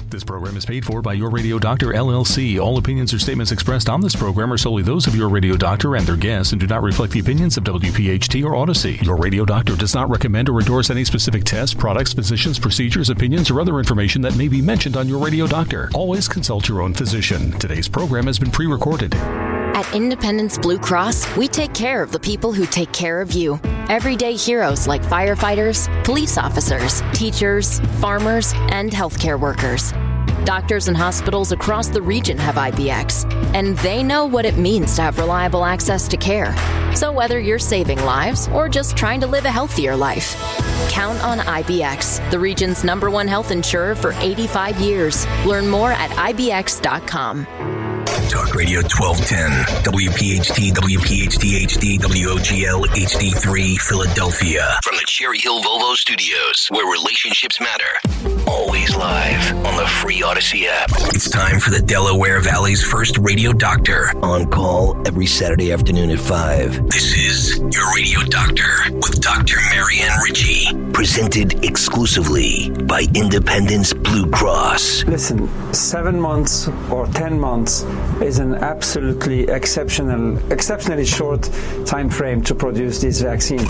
This program is paid for by Your Radio Doctor, LLC. All opinions or statements expressed on this program are solely those of Your Radio Doctor and their guests and do not reflect the opinions of WPHT or Odyssey. Your Radio Doctor does not recommend or endorse any specific tests, products, physicians, procedures, opinions, or other information that may be mentioned on Your Radio Doctor. Always consult your own physician. Today's program has been pre-recorded. At Independence Blue Cross, we take care of the people who take care of you. Everyday heroes like firefighters, police officers, teachers, farmers, and healthcare workers. Doctors and hospitals across the region have IBX, and they know what it means to have reliable access to care. So whether you're saving lives or just trying to live a healthier life, count on IBX, the region's #1 health insurer for 85 years. Learn more at IBX.com. Talk Radio 1210, WPHT, WPHT HD, WOGL HD3, Philadelphia. From the Cherry Hill Volvo Studios, where relationships matter. Always live on the free Odyssey app. It's time for the Delaware Valley's first radio doctor. On call every Saturday afternoon at 5. This is Your Radio Doctor with Dr. Marianne Ritchie. Presented exclusively by Independence Blue Cross. Listen, 7 months or 10 months is an absolutely exceptionally short time frame to produce this vaccine.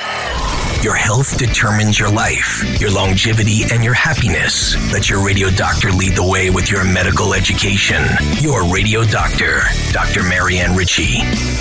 Your health determines your life, your longevity, and your happiness. Let your radio doctor lead the way with your medical education. Your radio doctor, Dr. Marianne Ritchie.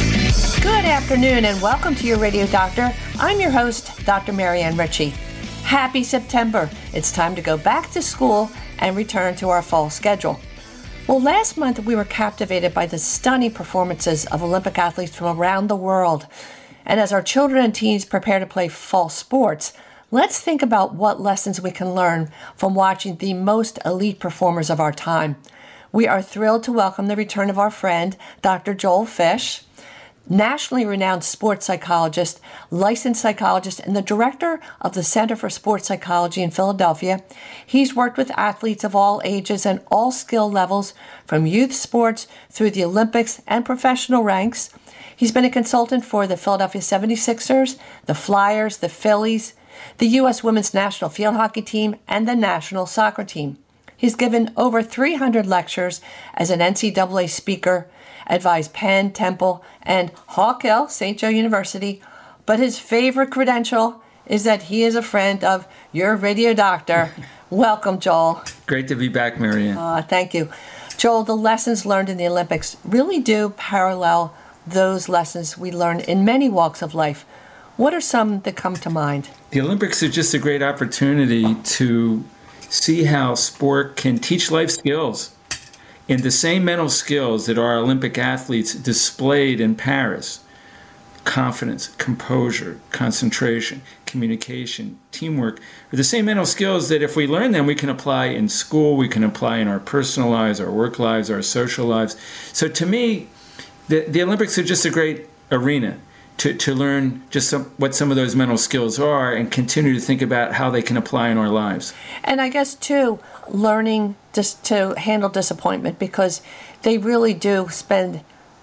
Good afternoon and welcome to Your Radio Doctor. I'm your host, Dr. Marianne Ritchie. Happy September. It's time to go back to school and return to our fall schedule. Well, last month we were captivated by the stunning performances of Olympic athletes from around the world. And as our children and teens prepare to play fall sports, let's think about what lessons we can learn from watching the most elite performers of our time. We are thrilled to welcome the return of our friend, Dr. Joel Fish, nationally renowned sports psychologist, licensed psychologist, and the director of the Center for Sports Psychology in Philadelphia. He's worked with athletes of all ages and all skill levels, from youth sports through the Olympics and professional ranks. He's been a consultant for the Philadelphia 76ers, the Flyers, the Phillies, the U.S. Women's National Field Hockey Team, and the National Soccer Team. He's given over 300 lectures as an NCAA speaker, advised Penn, Temple, and Hawk Hill, St. Joe University, but his favorite credential is that he is a friend of Your Radio Doctor. Welcome, Joel. Great to be back, Marianne. Thank you. Joel, the lessons learned in the Olympics really do parallel those lessons we learn in many walks of life. What are some that come to mind? The Olympics are just a great opportunity to see how sport can teach life skills. And the same mental skills that our Olympic athletes displayed in Paris, confidence, composure, concentration, communication, teamwork, are the same mental skills that if we learn them, we can apply in school, we can apply in our personal lives, our work lives, our social lives. So to me, the Olympics are just a great arena to learn just what some of those mental skills are and continue to think about how they can apply in our lives. And I guess, too, learning just to handle disappointment, because they really do spend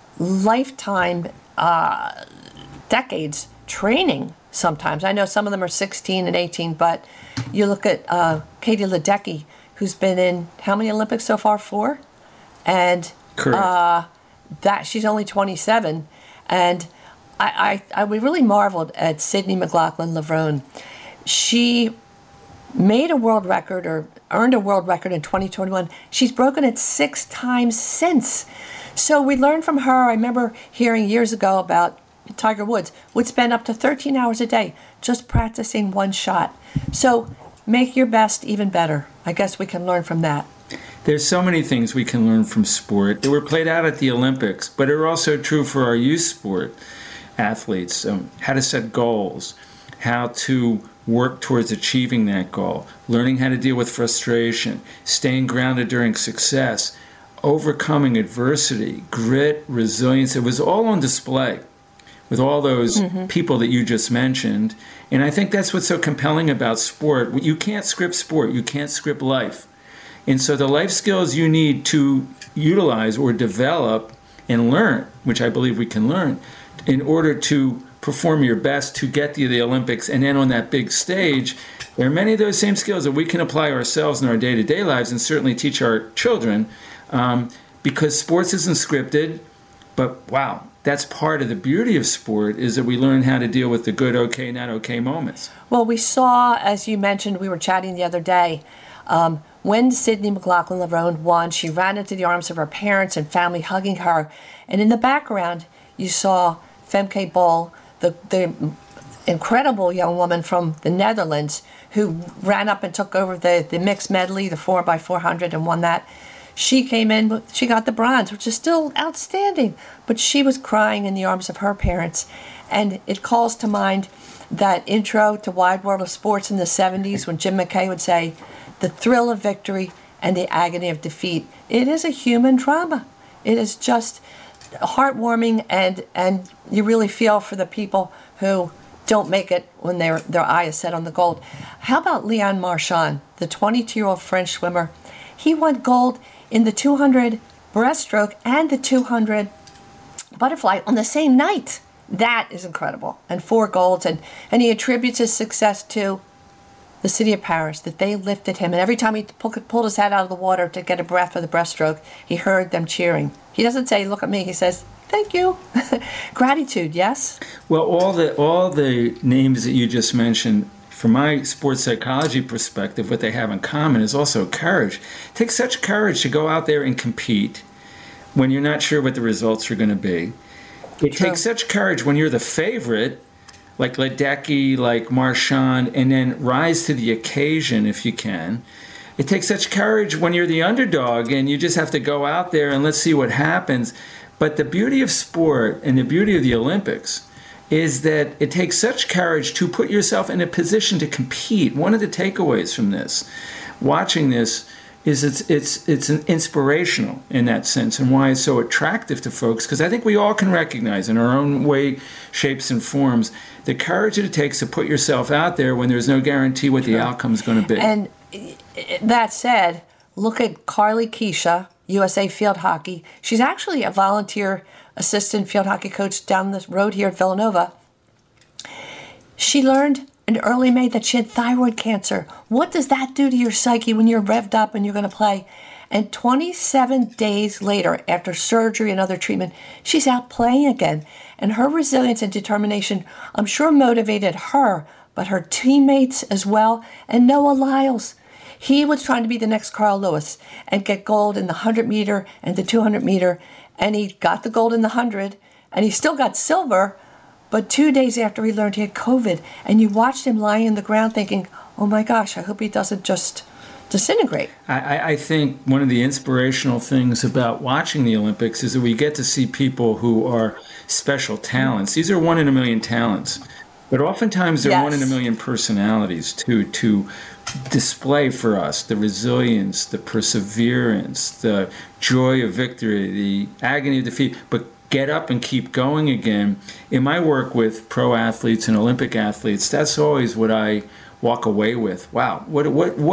lifetime, decades training sometimes. I know some of them are 16 and 18, but you look at Katie Ledecky, who's been in how many Olympics so far? 4? And that she's only 27. And we really marveled at Sydney McLaughlin-Levrone. She made a world record or earned a world record in 2021. She's broken it 6 times since. So we learned from her. I remember hearing years ago about Tiger Woods would spend up to 13 hours a day just practicing one shot. So make your best even better. I guess we can learn from that. There's so many things we can learn from sport. They were played out at the Olympics, but are also true for our youth sport athletes. How to set goals, how to work towards achieving that goal, learning how to deal with frustration, staying grounded during success, overcoming adversity, grit, resilience. It was all on display with all those people that you just mentioned. And I think that's what's so compelling about sport. You can't script sport. You can't script life. And so the life skills you need to utilize or develop and learn, which I believe we can learn, in order to perform your best to get to the Olympics. And then on that big stage, there are many of those same skills that we can apply ourselves in our day-to-day lives and certainly teach our children, because sports isn't scripted. But wow, that's part of the beauty of sport, is that we learn how to deal with the good, okay, not okay moments. Well, we saw, as you mentioned, we were chatting the other day, when Sydney McLaughlin-Lerone won, she ran into the arms of her parents and family hugging her. And in the background, you saw Femke Bol, the incredible young woman from the Netherlands, who ran up and took over the mixed medley, the 4x400, and won that. She came in, she got the bronze, which is still outstanding, but she was crying in the arms of her parents. And it calls to mind that intro to Wide World of Sports in the 70s when Jim McKay would say, the thrill of victory and the agony of defeat. It is a human drama. It is just heartwarming, and you really feel for the people who don't make it when their eye is set on the gold. How about Leon Marchand, the 22-year-old French swimmer? He won gold in the 200 breaststroke and the 200 butterfly on the same night. That is incredible. And 4 golds. And he attributes his success to the city of Paris, that they lifted him. And every time he pulled his head out of the water to get a breath for the breaststroke, he heard them cheering. He doesn't say, look at me. He says, thank you. Gratitude, yes? Well, all the names that you just mentioned, from my sports psychology perspective, what they have in common is also courage. It takes such courage to go out there and compete when you're not sure what the results are going to be. It takes such courage when you're the favorite, like Ledecky, like Marchand, and then rise to the occasion if you can. It takes such courage when you're the underdog and you just have to go out there and let's see what happens. But the beauty of sport and the beauty of the Olympics is that it takes such courage to put yourself in a position to compete. One of the takeaways from this, watching this, is it's an inspirational in that sense, and why it's so attractive to folks, because I think we all can recognize in our own way, shapes, and forms the courage that it takes to put yourself out there when there's no guarantee what the outcome is going to be. And that said, look at Carly Keisha, USA Field Hockey. She's actually a volunteer assistant field hockey coach down the road here at Villanova. She learned in early May that she had thyroid cancer. What does that do to your psyche when you're revved up and you're going to play? And 27 days later, after surgery and other treatment, she's out playing again. And her resilience and determination, I'm sure, motivated her, but her teammates as well. And Noah Lyles, he was trying to be the next Carl Lewis and get gold in the 100-meter and the 200-meter. And he got the gold in the 100, and he still got silver. But 2 days after he learned he had COVID, and you watched him lying on the ground thinking, oh my gosh, I hope he doesn't just disintegrate. I think one of the inspirational things about watching the Olympics is that we get to see people who are special talents. These are 1 in a million talents, but oftentimes they're 1 in a million personalities to display for us the resilience, the perseverance, the joy of victory, the agony of defeat, but get up and keep going again. In my work with pro athletes and Olympic athletes, that's always what I walk away with. Wow, what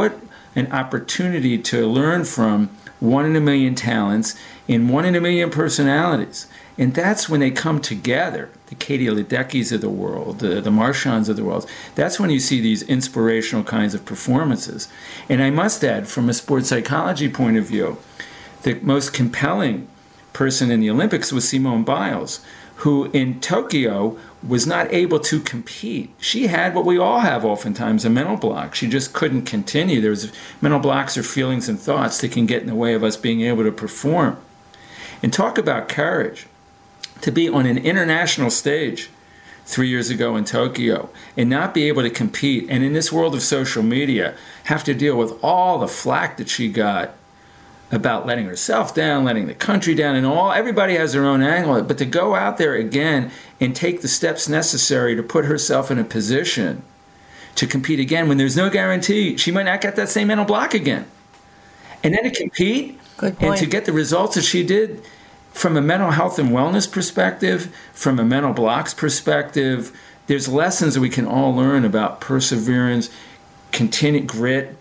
an opportunity to learn from 1 in a million talents in 1 in a million personalities. And that's when they come together, the Katie Ledeckys of the world, the Marchands of the world. That's when you see these inspirational kinds of performances. And I must add, from a sports psychology point of view, the most compelling person in the Olympics was Simone Biles, who in Tokyo was not able to compete. She had what we all have oftentimes, a mental block. She just couldn't continue. There's mental blocks or feelings and thoughts that can get in the way of us being able to perform. And talk about courage. To be on an international stage 3 years ago in Tokyo and not be able to compete, and in this world of social media, have to deal with all the flack that she got about letting herself down, letting the country down, and everybody has their own angle. But to go out there again and take the steps necessary to put herself in a position to compete again when there's no guarantee she might not get that same mental block again. And then to compete and to get the results that she did from a mental health and wellness perspective, from a mental blocks perspective, there's lessons that we can all learn about perseverance, continued grit,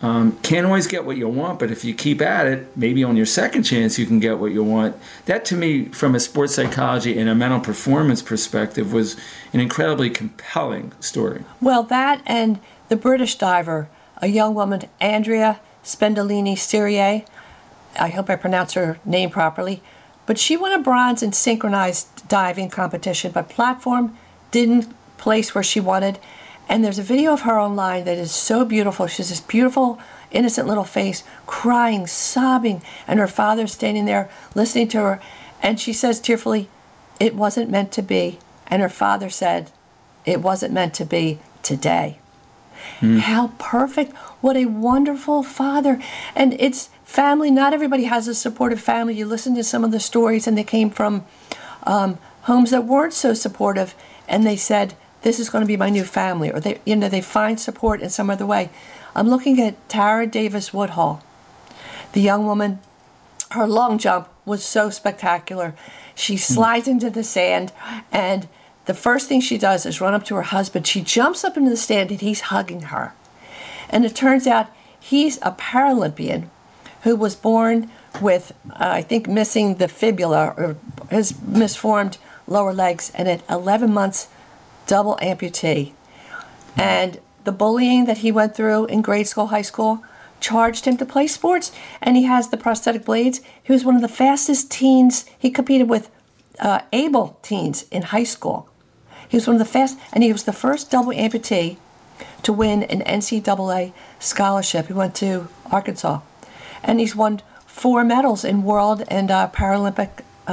Can't always get what you want, but if you keep at it, maybe on your second chance you can get what you want. That, to me, from a sports psychology and a mental performance perspective, was an incredibly compelling story. Well, that and the British diver, a young woman, Andrea Spendolini-Cyrier, I hope I pronounced her name properly, but she won a bronze in synchronized diving competition, but platform didn't place where she wanted. And there's a video of her online that is so beautiful. She has this beautiful, innocent little face, crying, sobbing, and her father's standing there listening to her. And she says tearfully, "It wasn't meant to be." And her father said, "It wasn't meant to be today." How perfect. What a wonderful father. And it's family. Not everybody has a supportive family. You listen to some of the stories, and they came from homes that weren't so supportive, and they said, "This is going to be my new family," or they find support in some other way. I'm looking at Tara Davis Woodhull, the young woman. Her long jump was so spectacular. She slides into the sand, and the first thing she does is run up to her husband. She jumps up into the stand, and he's hugging her. And it turns out he's a Paralympian who was born with, I think, missing the fibula, or his misformed lower legs, and at 11 months, double amputee. And the bullying that he went through in grade school, high school, charged him to play sports, and he has the prosthetic blades. He was one of the fastest teens. He competed with able teens in high school. He was one of the fast, and he was the first double amputee to win an NCAA scholarship. He went to Arkansas, and he's won 4 medals in World and Paralympic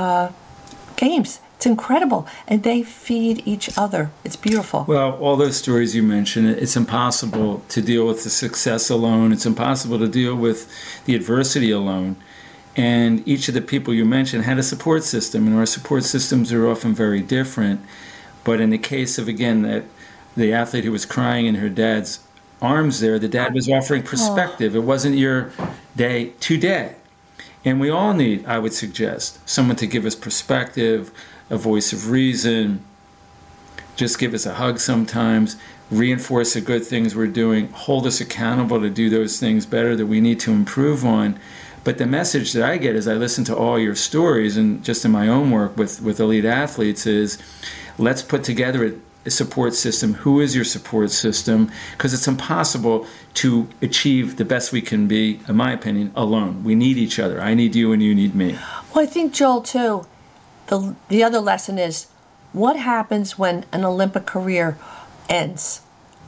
Games. It's incredible, and they feed each other. It's beautiful. Well, all those stories you mentioned, it's impossible to deal with the success alone. It's impossible to deal with the adversity alone. And each of the people you mentioned had a support system, and our support systems are often very different. But in the case of, again, that the athlete who was crying in her dad's arms there, the dad was offering perspective. It wasn't your day today. And we all need, I would suggest, someone to give us perspective, a voice of reason, just give us a hug sometimes, reinforce the good things we're doing, hold us accountable to do those things better that we need to improve on. But the message that I get as I listen to all your stories, and just in my own work with elite athletes, is let's put together a support system. Who is your support system? Because it's impossible to achieve the best we can be, in my opinion, alone. We need each other. I need you and you need me. Well, I think, Joel, too, the other lesson is what happens when an Olympic career ends?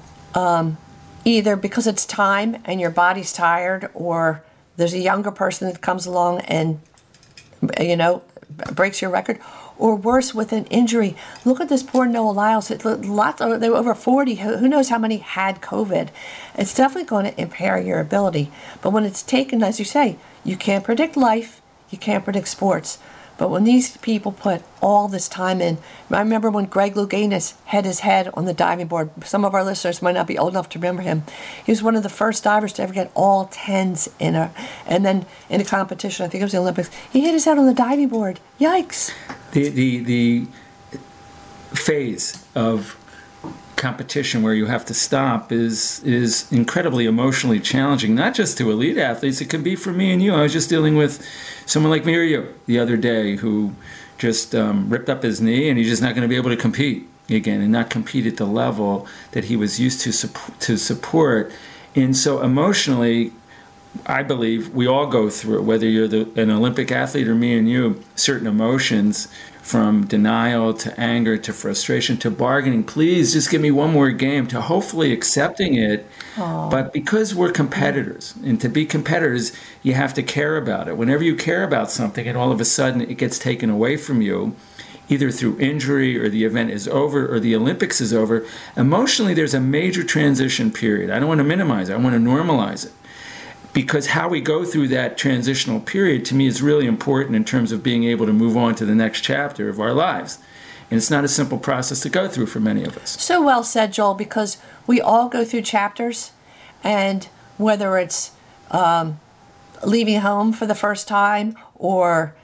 Either because it's time and your body's tired, or there's a younger person that comes along and, breaks your record, or worse, with an injury. Look at this poor Noah Lyles. They were over 40. Who knows how many had COVID? It's definitely going to impair your ability. But when it's taken, as you say, you can't predict life. You can't predict sports. But when these people put all this time in, I remember when Greg Louganis had his head on the diving board. Some of our listeners might not be old enough to remember him. He was one of the first divers to ever get all 10s and then in a competition, I think it was the Olympics, he hit his head on the diving board. Yikes. The phase of competition where you have to stop is incredibly emotionally challenging, not just to elite athletes. It can be for me and you. I was just dealing with someone like me or you the other day who just ripped up his knee, and he's just not going to be able to compete again, and not compete at the level that he was used to support. And so emotionally, I believe we all go through it, whether you're an Olympic athlete or me and you, certain emotions, from denial to anger to frustration to bargaining. Please just give me one more game, to hopefully accepting it. Aww. But because we're competitors, and to be competitors, you have to care about it. Whenever you care about something and all of a sudden it gets taken away from you, either through injury or the event is over or the Olympics is over, emotionally there's a major transition period. I don't want to minimize it. I want to normalize it. Because how we go through that transitional period, to me, is really important in terms of being able to move on to the next chapter of our lives. And it's not a simple process to go through for many of us. So well said, Joel, because we all go through chapters, and whether it's leaving home for the first time, or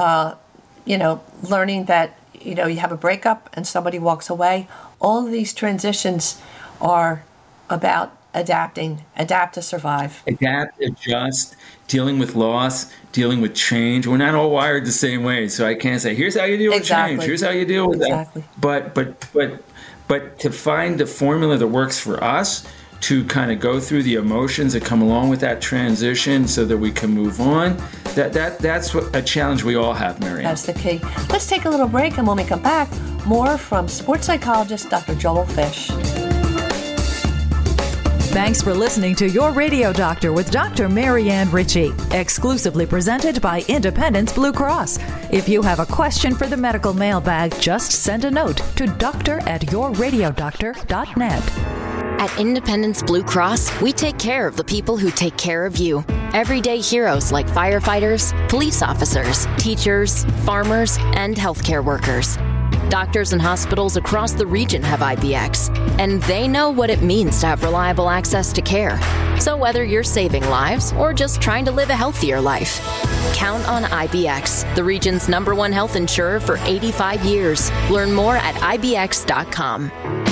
learning that you have a breakup and somebody walks away, all of these transitions are about adapt to survive. Adapt, adjust, dealing with loss, dealing with change. We're not all wired the same way, so I can't say, here's how you deal with change, here's how you deal with that. But to find the formula that works for us, to kind of go through the emotions that come along with that transition so that we can move on, that's what a challenge we all have, Marianne. That's the key. Let's take a little break, and when we come back, more from sports psychologist Dr. Joel Fish. Thanks for listening to Your Radio Doctor with Dr. Marianne Ritchie, exclusively presented by Independence Blue Cross. If you have a question for the medical mailbag, just send a note to doctor@yourradiodoctor.net. At Independence Blue Cross, we take care of the people who take care of you. Everyday heroes like firefighters, police officers, teachers, farmers, and healthcare workers. Doctors and hospitals across the region have IBX, and they know what it means to have reliable access to care. So whether you're saving lives or just trying to live a healthier life, count on IBX, the region's #1 health insurer for 85 years. Learn more at IBX.com.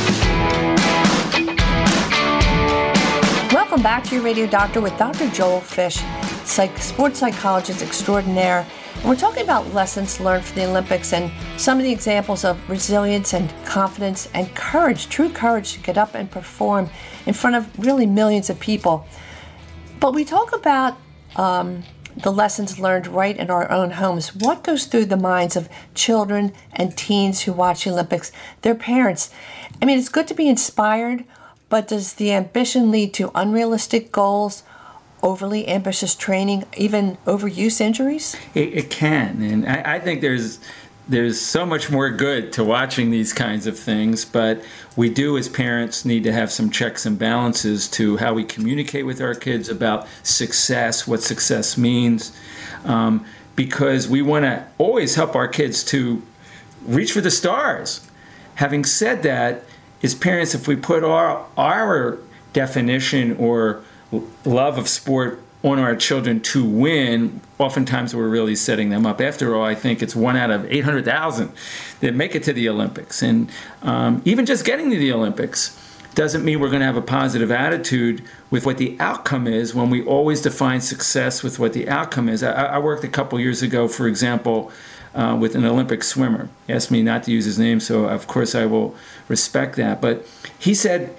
Welcome back to Your Radio Doctor with Dr. Joel Fish, sports psychologist extraordinaire. And we're talking about lessons learned from the Olympics and some of the examples of resilience and confidence and courage, true courage to get up and perform in front of really millions of people. But we talk about the lessons learned right in our own homes. What goes through the minds of children and teens who watch the Olympics, their parents? I mean, it's good to be inspired, but does the ambition lead to unrealistic goals, overly ambitious training, even overuse injuries? It can, and I think there's so much more good to watching these kinds of things, but we do as parents need to have some checks and balances to how we communicate with our kids about success, what success means, because we want to always help our kids to reach for the stars. Having said that, as parents, if we put our definition or love of sport on our children to win, oftentimes we're really setting them up. After all, I think it's 1 out of 800,000 that make it to the Olympics. And even just getting to the Olympics doesn't mean we're going to have a positive attitude with what the outcome is when we always define success with what the outcome is. I worked a couple years ago, for example, with an Olympic swimmer. He asked me not to use his name, so of course I will respect that. But he said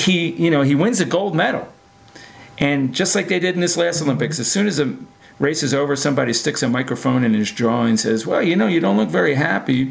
he wins a gold medal. And just like they did in this last Olympics, as soon as the race is over, somebody sticks a microphone in his jaw and says, well, you don't look very happy.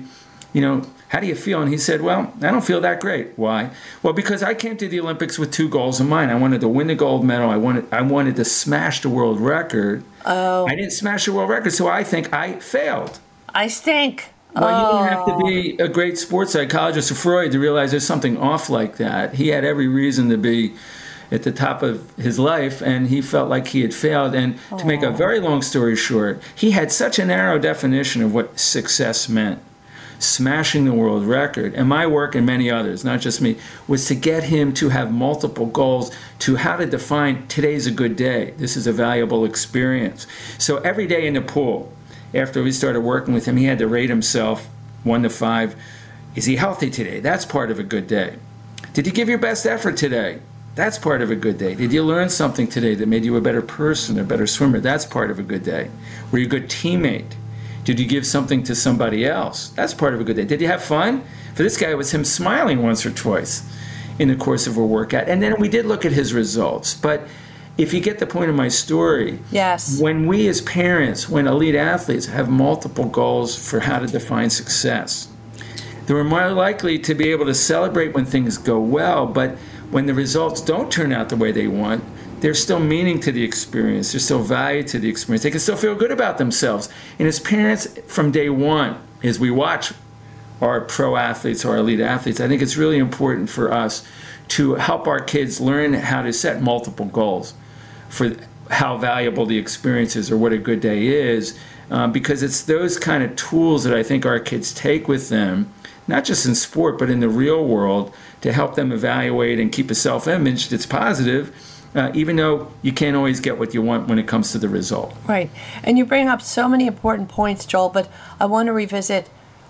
How do you feel? And he said, well, I don't feel that great. Why? Well, because I came to the Olympics with 2 goals in mind. I wanted to win the gold medal. I wanted to smash the world record. Oh. I didn't smash the world record, so I think I failed. I stink. Well, you don't have to be a great sports psychologist or Freud to realize there's something off like that. He had every reason to be at the top of his life, and he felt like he had failed. And to make a very long story short, he had such a narrow definition of what success meant. Smashing the world record. And my work, and many others, not just me, was to get him to have multiple goals to how to define today's a good day. This is a valuable experience. So every day in the pool, after we started working with him, he had to rate himself 1 to 5. Is he healthy today? That's part of a good day. Did you give your best effort today? That's part of a good day. Did you learn something today that made you a better person, a better swimmer? That's part of a good day. Were you a good teammate? Did you give something to somebody else? That's part of a good day. Did you have fun? For this guy, it was him smiling once or twice in the course of a workout. And then we did look at his results. But if you get the point of my story, yes, when we as parents, when elite athletes have multiple goals for how to define success, they're more likely to be able to celebrate when things go well, but when the results don't turn out the way they want, there's still meaning to the experience. There's still value to the experience. They can still feel good about themselves. And as parents, from day one, as we watch our pro athletes, our elite athletes, I think it's really important for us to help our kids learn how to set multiple goals for how valuable the experience is or what a good day is, because it's those kind of tools that I think our kids take with them, not just in sport, but in the real world, to help them evaluate and keep a self-image that's positive, even though you can't always get what you want when it comes to the result. Right. And you bring up so many important points, Joel, but I want to revisit,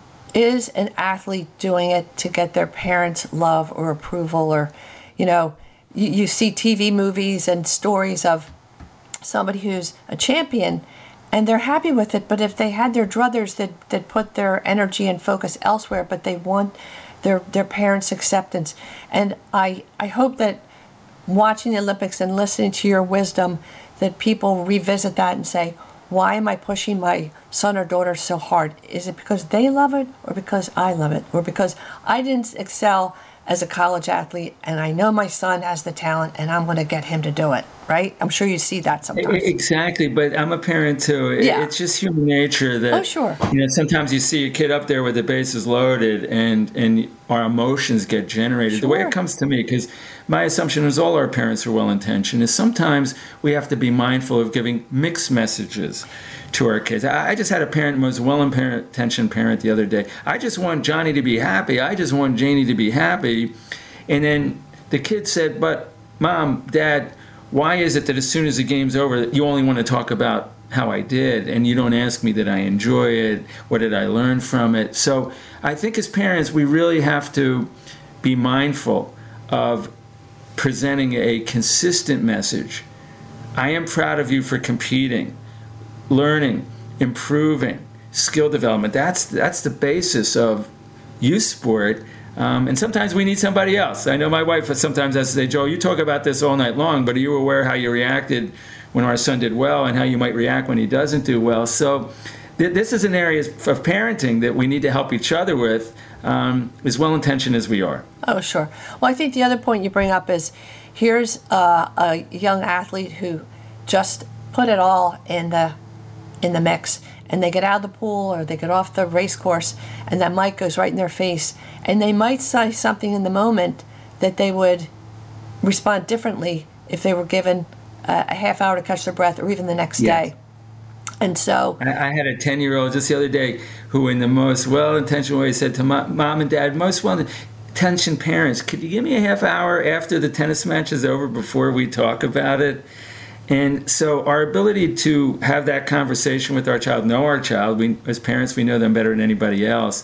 is an athlete doing it to get their parents' love or approval? Or, you see TV movies and stories of somebody who's a champion and they're happy with it, but if they had their druthers that put their energy and focus elsewhere, but they want their parents' acceptance. And I hope that watching the Olympics and listening to your wisdom, that people revisit that and say, why am I pushing my son or daughter so hard? Is it because they love it, or because I love it, or because I didn't excel as a college athlete and I know my son has the talent and I'm going to get him to do it, right? I'm sure you see that sometimes. Exactly, but I'm a parent too. Yeah. It's just human nature that, oh, sure. Sometimes you see a kid up there with the bases loaded and our emotions get generated. Sure. The way it comes to me, because my assumption is all our parents are well-intentioned, is sometimes we have to be mindful of giving mixed messages to our kids. I just had a parent, most well-intentioned parent the other day. I just want Johnny to be happy. I just want Janie to be happy. And then the kid said, but Mom, Dad, why is it that as soon as the game's over, you only want to talk about how I did and you don't ask me did I enjoy it? What did I learn from it? So I think as parents, we really have to be mindful of presenting a consistent message. I am proud of you for competing, learning, improving, skill development. That's the basis of youth sport. And sometimes we need somebody else. I know my wife sometimes has to say, Joe, you talk about this all night long, but are you aware how you reacted when our son did well and how you might react when he doesn't do well? So this is an area of parenting that we need to help each other with, as well-intentioned as we are. Oh, sure. Well, I think the other point you bring up is here's a young athlete who just put it all in the mix, and they get out of the pool or they get off the race course and that mic goes right in their face, and they might say something in the moment that they would respond differently if they were given a half hour to catch their breath, or even the next day. And so I had a 10-year-old just the other day who in the most well-intentioned way said to Mom and Dad, most well-intentioned parents, could you give me a half hour after the tennis match is over before we talk about it? And so our ability to have that conversation with our child, know our child, as parents, we know them better than anybody else.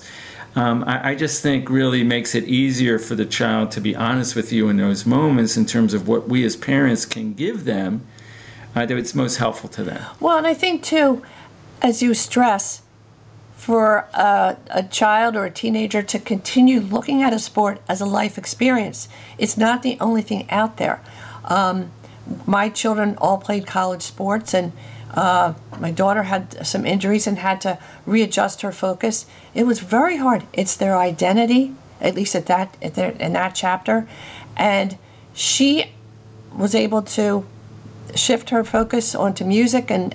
I just think really makes it easier for the child to be honest with you in those moments in terms of what we as parents can give them, that it's most helpful to them. Well, and I think, too, as you stress, for a child or a teenager to continue looking at a sport as a life experience. It's not the only thing out there. My children all played college sports, and my daughter had some injuries and had to readjust her focus. It was very hard. It's their identity, at least in that chapter, and she was able to shift her focus onto music, and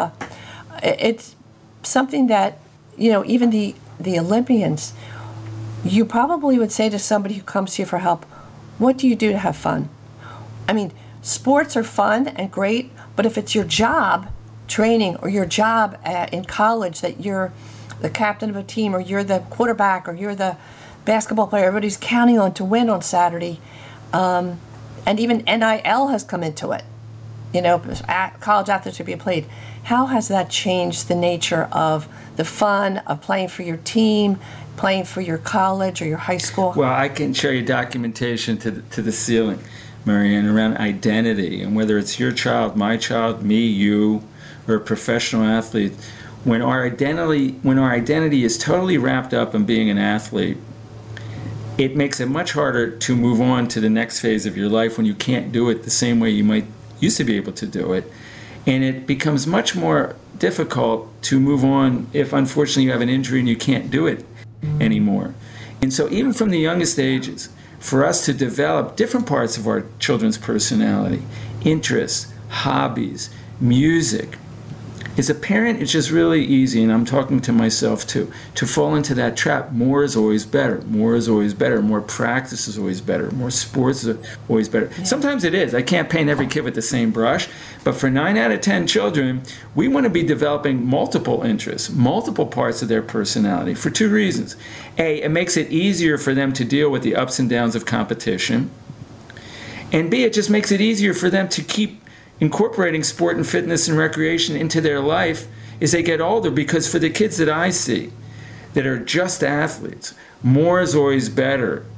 it's something that, even the Olympians, you probably would say to somebody who comes to you for help, what do you do to have fun? I mean, sports are fun and great, but if it's your job training or your job in college that you're the captain of a team or you're the quarterback or you're the basketball player everybody's counting on to win on Saturday, and even NIL has come into it, college athletes are being played. How has that changed the nature of the fun of playing for your team, playing for your college or your high school? Well, I can show you documentation to the ceiling, Marianne, around identity, and whether it's your child, my child, me, you, or a professional athlete. When our identity is totally wrapped up in being an athlete, it makes it much harder to move on to the next phase of your life when you can't do it the same way you might used to be able to do it. And it becomes much more difficult to move on if, unfortunately, you have an injury and you can't do it anymore. And so even from the youngest ages, for us to develop different parts of our children's personality, interests, hobbies, music, as a parent, it's just really easy, and I'm talking to myself too, to fall into that trap. More is always better. More is always better. More practice is always better. More sports is always better. Yeah. Sometimes it is. I can't paint every kid with the same brush, but for 9 out of 10 children, we want to be developing multiple interests, multiple parts of their personality for 2 reasons. A, it makes it easier for them to deal with the ups and downs of competition, and B, it just makes it easier for them to keep incorporating sport and fitness and recreation into their life as they get older, because for the kids that I see that are just athletes, more is always better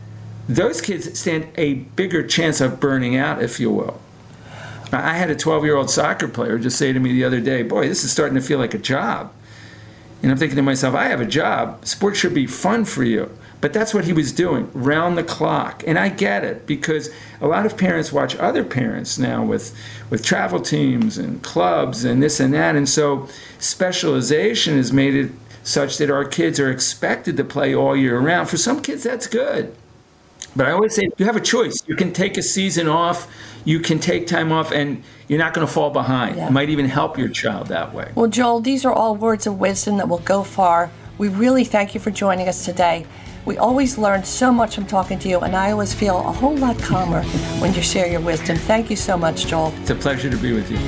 those kids stand a bigger chance of burning out, if you will. I had a 12-year-old soccer player just say to me the other day, boy, this is starting to feel like a job. And I'm thinking to myself, I have a job. Sports should be fun for you. But that's what he was doing, round the clock. And I get it, because a lot of parents watch other parents now with travel teams and clubs and this and that. And so specialization has made it such that our kids are expected to play all year round. For some kids, that's good. But I always say you have a choice. You can take a season off, you can take time off, and you're not going to fall behind. Yeah. It might even help your child that way. Well, Joel, these are all words of wisdom that will go far. We really thank you for joining us today. We always learn so much from talking to you, and I always feel a whole lot calmer when you share your wisdom. Thank you so much, Joel. It's a pleasure to be with you.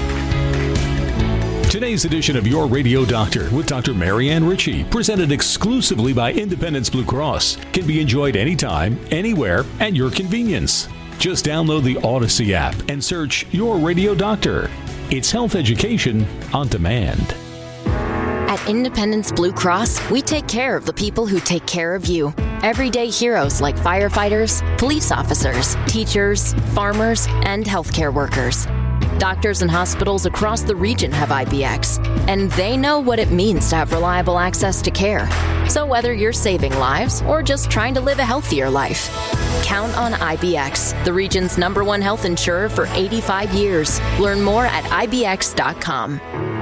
Today's edition of Your Radio Doctor with Dr. Marianne Ritchie, presented exclusively by Independence Blue Cross, can be enjoyed anytime, anywhere, at your convenience. Just download the Odyssey app and search Your Radio Doctor. It's health education on demand. At Independence Blue Cross, we take care of the people who take care of you. Everyday heroes like firefighters, police officers, teachers, farmers, and healthcare workers. Doctors and hospitals across the region have IBX, and they know what it means to have reliable access to care. So whether you're saving lives or just trying to live a healthier life, count on IBX, the region's #1 health insurer for 85 years. Learn more at IBX.com.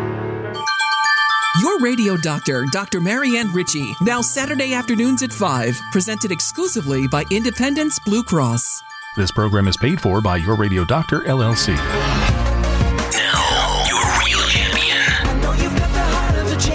Your Radio Doctor, Dr. Marianne Ritchie, now Saturday afternoons at 5, presented exclusively by Independence Blue Cross. This program is paid for by Your Radio Doctor, LLC. Now, your real champion. I know you've got the heart of a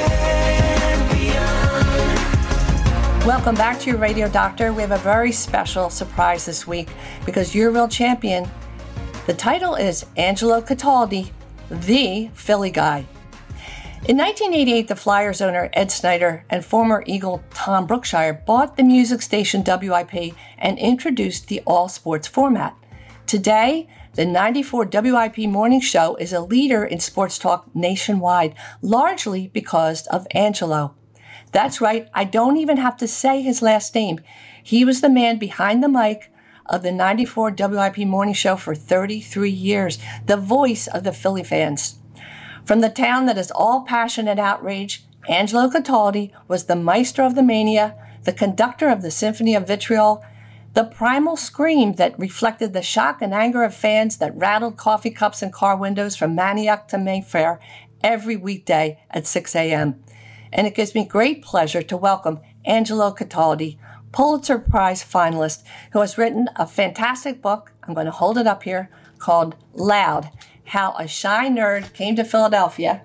champion. Welcome back to Your Radio Doctor. We have a very special surprise this week because your real champion, the title is Angelo Cataldi, the Philly guy. In 1988, the Flyers owner Ed Snyder and former Eagle Tom Brookshire bought the music station WIP and introduced the all-sports format. Today, the 94 WIP morning show is a leader in sports talk nationwide, largely because of Angelo. That's right, I don't even have to say his last name. He was the man behind the mic of the 94 WIP morning show for 33 years, the voice of the Philly fans. From the town that is all passion and outrage, Angelo Cataldi was the maestro of the mania, the conductor of the Symphony of Vitriol, the primal scream that reflected the shock and anger of fans that rattled coffee cups and car windows from Manioc to Mayfair every weekday at 6 a.m. And it gives me great pleasure to welcome Angelo Cataldi, Pulitzer Prize finalist, who has written a fantastic book, I'm going to hold it up here, called Loud: How a Shy Nerd Came to Philadelphia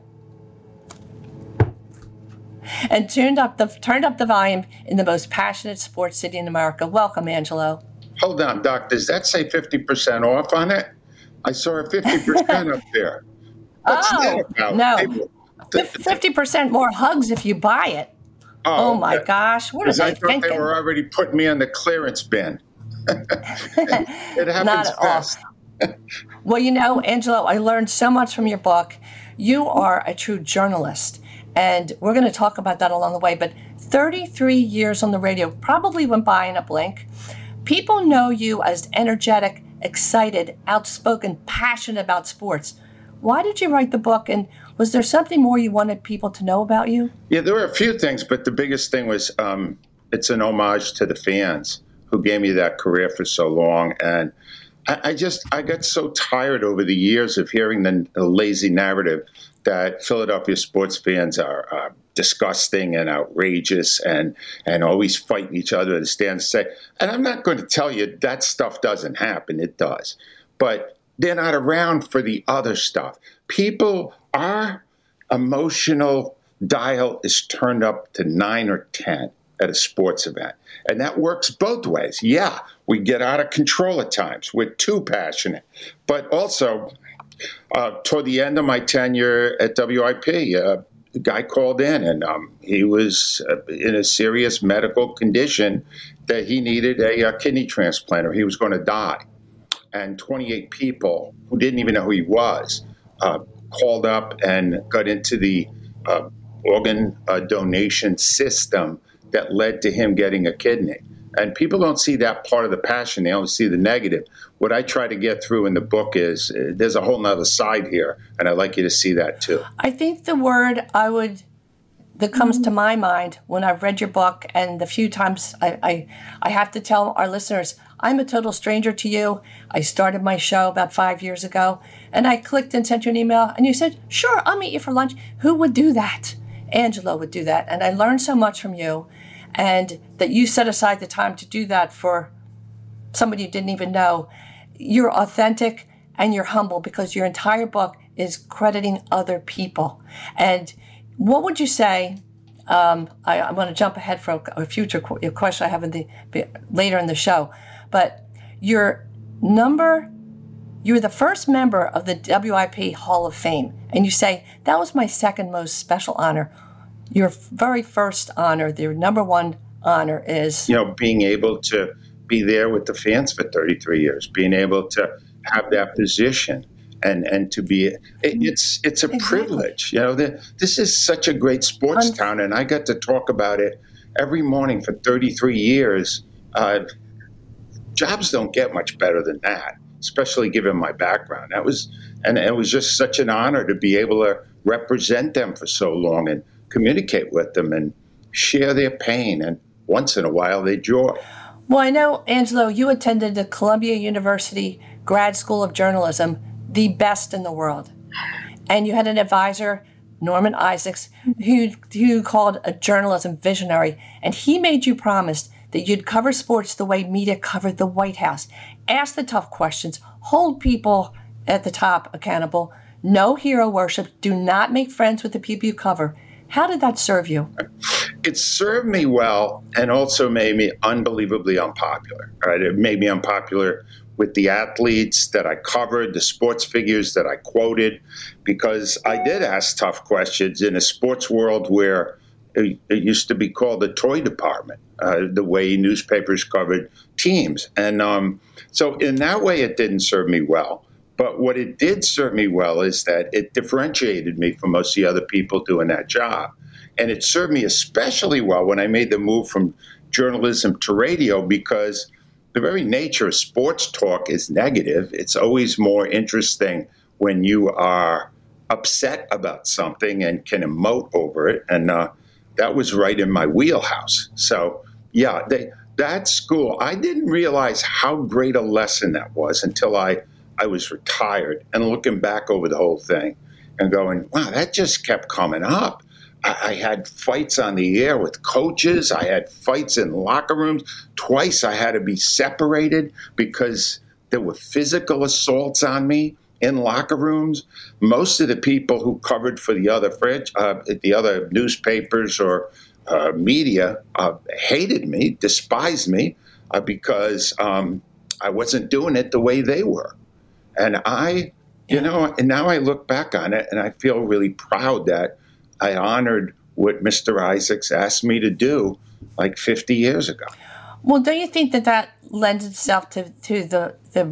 and turned up the volume in the most passionate sports city in America. Welcome, Angelo. Hold on, Doc. Does that say 50% off on it? I saw a 50% up there. What's that about? No. 50% more hugs if you buy it. Oh my gosh. What are they thinking? I thought they were already putting me on the clearance bin. It happens Not at fast. All. Well, you know, Angelo, I learned so much from your book. You are a true journalist, and we're going to talk about that along the way. But 33 years on the radio probably went by in a blink. People know you as energetic, excited, outspoken, passionate about sports. Why did you write the book, and was there something more you wanted people to know about you? Yeah, there were a few things, but the biggest thing was it's an homage to the fans who gave me that career for so long. And I got so tired over the years of hearing the lazy narrative that Philadelphia sports fans are disgusting and outrageous and always fighting each other to stand and say. And I'm not going to tell you that stuff doesn't happen. It does. But they're not around for the other stuff. Our emotional dial is turned up to 9 or 10 at a sports event. And that works both ways. Yeah, we get out of control at times. We're too passionate. But also, toward the end of my tenure at WIP, a guy called in, and he was in a serious medical condition that he needed a kidney transplant, or he was going to die. And 28 people who didn't even know who he was called up and got into the organ donation system that led to him getting a kidney. And people don't see that part of the passion. They only see the negative. What I try to get through in the book is there's a whole nother side here, and I'd like you to see that too. I think the word that comes to my mind when I've read your book, and the few times I have to tell our listeners, I'm a total stranger to you. I started my show about 5 years ago, and I clicked and sent you an email, and you said, sure, I'll meet you for lunch. Who would do that? Angelo would do that. And I learned so much from you, and that you set aside the time to do that for somebody you didn't even know. You're authentic and you're humble, because your entire book is crediting other people. And what would you say, I'm going to jump ahead for a future question I have later in the show, but you're the first member of the WIP Hall of Fame, and you say, that was my second most special honor. Your very first honor, your number one honor is... being able to be there with the fans for 33 years, being able to have that position and to be... It's a privilege. This is such a great sports town, and I got to talk about it every morning for 33 years. Jobs don't get much better than that, especially given my background. It was just such an honor to be able to represent them for so long and communicate with them and share their pain and once in a while their joy. Well, I know, Angelo, you attended the Columbia University Grad School of Journalism, the best in the world. And you had an advisor, Norman Isaacs, who called a journalism visionary. And he made you promise that you'd cover sports the way media covered the White House. Ask the tough questions. Hold people at the top accountable. No hero worship. Do not make friends with the people you cover. How did that serve you? It served me well, and also made me unbelievably unpopular. Right? It made me unpopular with the athletes that I covered, the sports figures that I quoted, because I did ask tough questions in a sports world where it used to be called the toy department, the way newspapers covered teams. And so in that way, it didn't serve me well. But what it did serve me well is that it differentiated me from most of the other people doing that job. And it served me especially well when I made the move from journalism to radio, because the very nature of sports talk is negative. It's always more interesting when you are upset about something and can emote over it. And that was right in my wheelhouse. So, yeah, that school, I didn't realize how great a lesson that was until I was retired and looking back over the whole thing and going, wow, that just kept coming up. I had fights on the air with coaches. I had fights in locker rooms. Twice I had to be separated because there were physical assaults on me in locker rooms. Most of the people who covered for the other newspapers or media hated me, despised me because I wasn't doing it the way they were. And and now I look back on it and I feel really proud that I honored what Mr. Isaacs asked me to do like 50 years ago. Well, don't you think that lends itself to the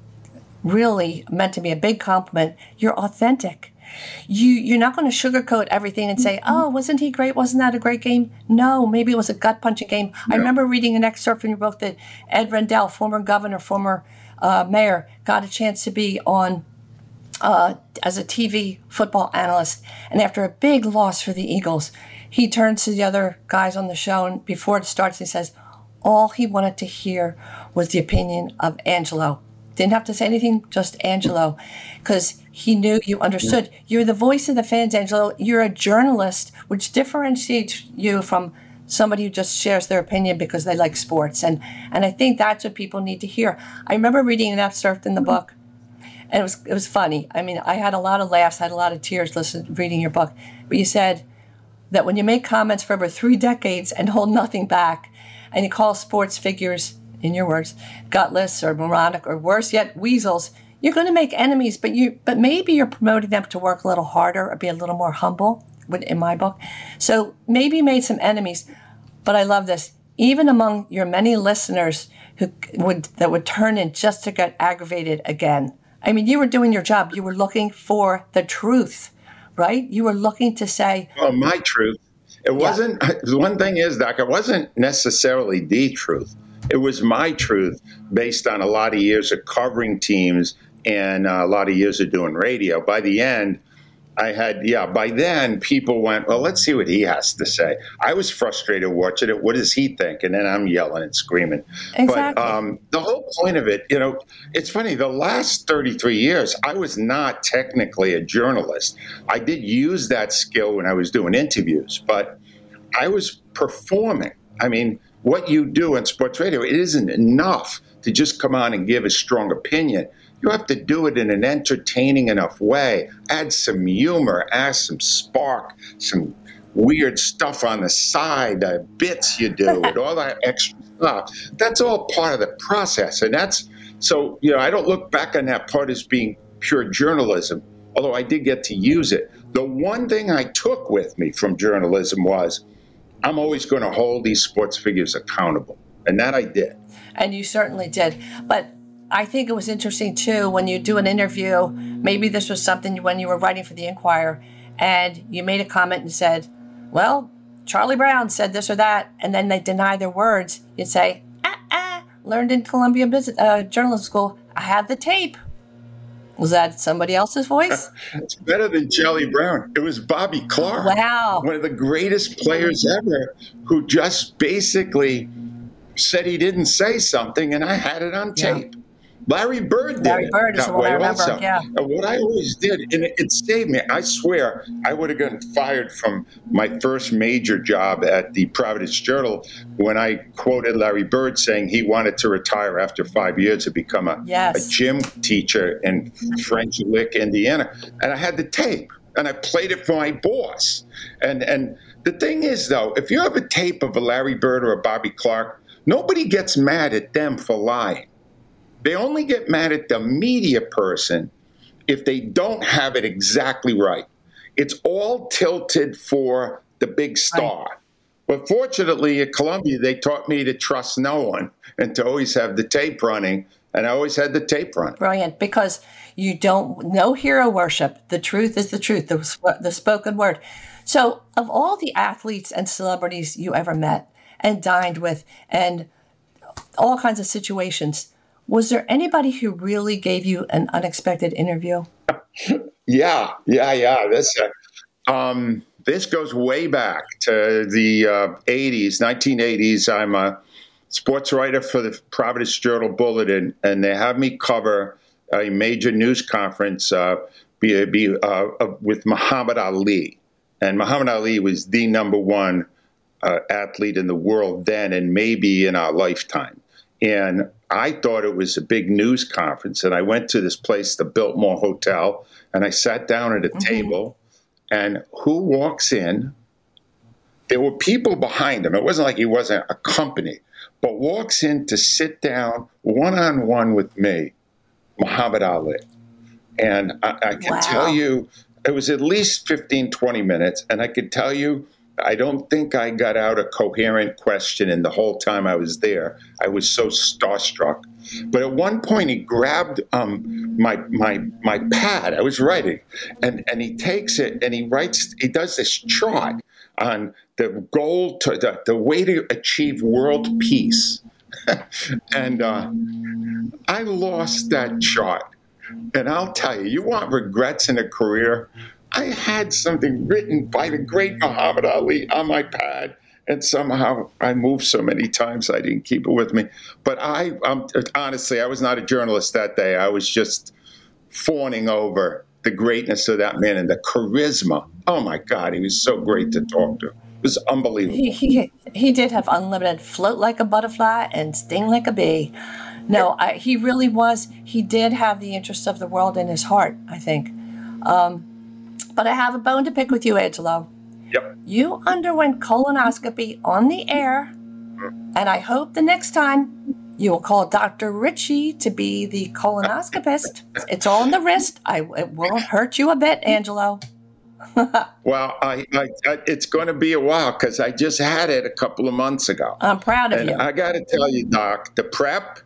really meant to be a big compliment? You're authentic. You're not going to sugarcoat everything and say, oh, wasn't he great? Wasn't that a great game? No, maybe it was a gut-punching game. No. I remember reading an excerpt from your book that Ed Rendell, former governor, former mayor, got a chance to be on as a TV football analyst. And after a big loss for the Eagles, he turns to the other guys on the show, and before it starts, he says, all he wanted to hear was the opinion of Angelo. Didn't have to say anything, just Angelo, because he knew you understood. You're the voice of the fans, Angelo. You're a journalist, which differentiates you from somebody who just shares their opinion because they like sports. And I think that's what people need to hear. I remember reading an excerpt in the book, and it was funny. I mean, I had a lot of laughs, I had a lot of tears reading your book. But you said that when you make comments for over 3 decades and hold nothing back, and you call sports figures, in your words, gutless or moronic or worse yet, weasels, you're going to make enemies, but maybe you're promoting them to work a little harder or be a little more humble, in my book. So maybe you made some enemies, but I love this. Even among your many listeners that would turn in just to get aggravated again. I mean, you were doing your job. You were looking for the truth, right? You were looking to say... Well, my truth. It wasn't... The one thing is, Doc, it wasn't necessarily the truth. it was my truth based on a lot of years of covering teams and a lot of years of doing radio. By the end, by then people went, well, let's see what he has to say. I was frustrated watching it. What does he think? And then I'm yelling and screaming. Exactly. But the whole point of it, it's funny, the last 33 years, I was not technically a journalist. I did use that skill when I was doing interviews, but I was performing. I mean, what you do in sports radio, it isn't enough to just come on and give a strong opinion. You have to do it in an entertaining enough way, add some humor, add some spark, some weird stuff on the side, bits you do, and all that extra stuff. That's all part of the process. And so I don't look back on that part as being pure journalism, although I did get to use it. The one thing I took with me from journalism was I'm always going to hold these sports figures accountable. And that I did. And you certainly did. But I think it was interesting, too, when you do an interview, maybe this was something when you were writing for the Enquirer, and you made a comment and said, well, Charlie Brown said this or that, and then they deny their words. You'd say, learned in Columbia Journalism School, I have the tape. Was that somebody else's voice? It's better than Charlie Brown. It was Bobby Clark. Wow. One of the greatest players ever, who just basically said he didn't say something, and I had it on tape. Larry Bird did Larry Bird is the one I remember, also. yeah. And what I always did, and it saved me, I swear, I would have gotten fired from my first major job at the Providence Journal when I quoted Larry Bird saying he wanted to retire after 5 years to become a gym teacher in French Lick, Indiana. And I had the tape, and I played it for my boss. And the thing is, though, if you have a tape of a Larry Bird or a Bobby Clark, nobody gets mad at them for lying. They only get mad at the media person if they don't have it exactly right. It's all tilted for the big star. Right. But fortunately, at Columbia, they taught me to trust no one and to always have the tape running. And I always had the tape running. Brilliant, because no hero worship. The truth is the truth, the spoken word. So of all the athletes and celebrities you ever met and dined with and all kinds of situations, was there anybody who really gave you an unexpected interview? Yeah. This goes way back to the 80s, 1980s. I'm a sports writer for the Providence Journal Bulletin, and they have me cover a major news conference with Muhammad Ali. And Muhammad Ali was the number one athlete in the world then and maybe in our lifetime. And I thought it was a big news conference, and I went to this place, the Biltmore Hotel, and I sat down at a table, and who walks in? There were people behind him. It wasn't like he wasn't accompanied, but walks in to sit down one-on-one with me, Muhammad Ali. And I can tell you, it was at least 15, 20 minutes, and I could tell you, I don't think I got out a coherent question in the whole time I was there. I was so starstruck. But at one point, he grabbed my pad. I was writing, and he takes it and he writes. He does this chart on the goal to the way to achieve world peace. And I lost that chart. And I'll tell you, you want regrets in a career? I had something written by the great Muhammad Ali on my pad, and somehow I moved so many times I didn't keep it with me. But honestly, I was not a journalist that day. I was just fawning over the greatness of that man and the charisma. Oh, my God, he was so great to talk to. It was unbelievable. He did have unlimited float like a butterfly and sting like a bee. No, he really was. He did have the interests of the world in his heart, I think. But I have a bone to pick with you, Angelo. Yep. You underwent colonoscopy on the air, and I hope the next time you will call Dr. Ritchie to be the colonoscopist. It's all in the wrist. It won't hurt you a bit, Angelo. Well, it's going to be a while because I just had it a couple of months ago. I'm proud of you. I got to tell you, Doc, the prep,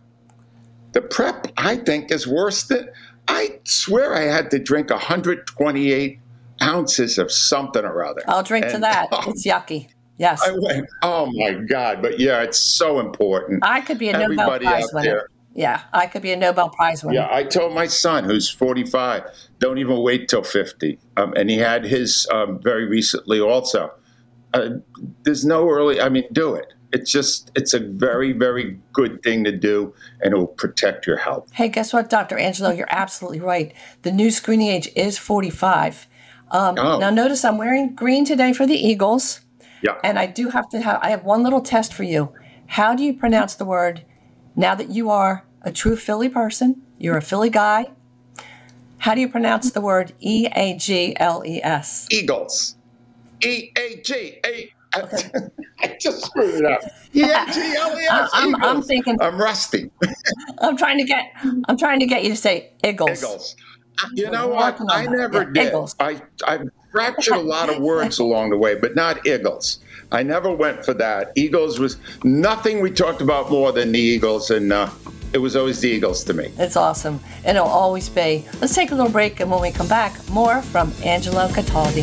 I think is worse than. I swear I had to drink 128 ounces of something or other. I'll drink to that. It's yucky. Yes. I went, oh my God. But yeah, it's so important. I could be a Nobel Prize winner. Yeah, I could be a Nobel Prize winner. Yeah, I told my son, who's 45, don't even wait till 50. And he had his very recently also. There's no early, do it. It's a very, very good thing to do, and it will protect your health. Hey, guess what, Dr. Angelo? You're absolutely right. The new screening age is 45. Now, notice I'm wearing green today for the Eagles. Yeah. And I do I have one little test for you. How do you pronounce the word, now that you are a true Philly person, you're a Philly guy, how do you pronounce the word E-A-G-L-E-S? Eagles. E-A-G-A. Okay. I just screwed it up. E-A-G-L-E-S. I'm thinking. I'm rusty. I'm trying to get you to say Eagles. Eagles. You know what? I never did. Eagles. I fractured a lot of words along the way, but not Eagles. I never went for that. Eagles was nothing we talked about more than the Eagles, and it was always the Eagles to me. It's awesome, and it'll always be. Let's take a little break, and when we come back, more from Angelo Cataldi.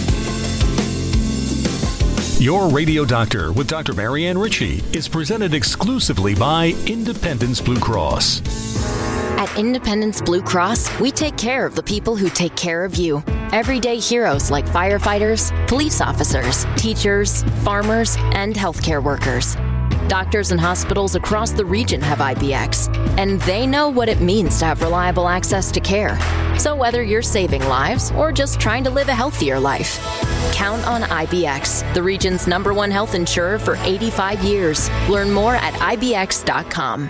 Your Radio Doctor with Dr. Marianne Ritchie is presented exclusively by Independence Blue Cross. At Independence Blue Cross, we take care of the people who take care of you. Everyday heroes like firefighters, police officers, teachers, farmers, and healthcare workers. Doctors and hospitals across the region have IBX, and they know what it means to have reliable access to care. So whether you're saving lives or just trying to live a healthier life, count on IBX, the region's #1 health insurer for 85 years. Learn more at IBX.com.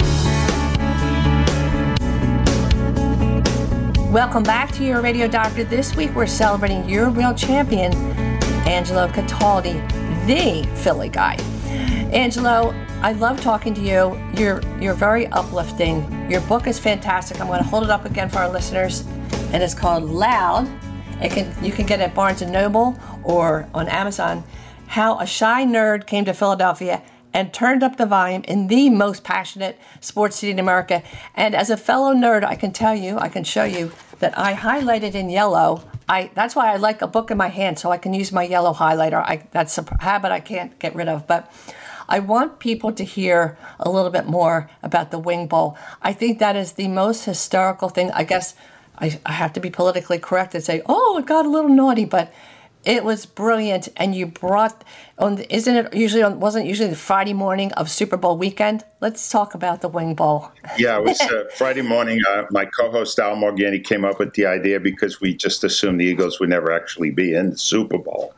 Welcome back to Your Radio Doctor. This week we're celebrating your real champion, Angelo Cataldi, the Philly guy. Angelo, I love talking to you. You're very uplifting. Your book is fantastic. I'm going to hold it up again for our listeners, and it's called Loud. You can get it at Barnes & Noble or on Amazon. How a Shy Nerd Came to Philadelphia and Turned Up the Volume in the most passionate sports city in America. And as a fellow nerd, I can show you that I highlighted in yellow. That's why I like a book in my hand, so I can use my yellow highlighter. That's a habit I can't get rid of. But I want people to hear a little bit more about the Wing Bowl. I think that is the most hysterical thing. I guess I have to be politically correct and say, oh, it got a little naughty, but it was brilliant. And you brought wasn't it usually the Friday morning of Super Bowl weekend? Let's talk about the Wing Bowl. Yeah, it was Friday morning. My co-host Al Morganti came up with the idea because we just assumed the Eagles would never actually be in the Super Bowl.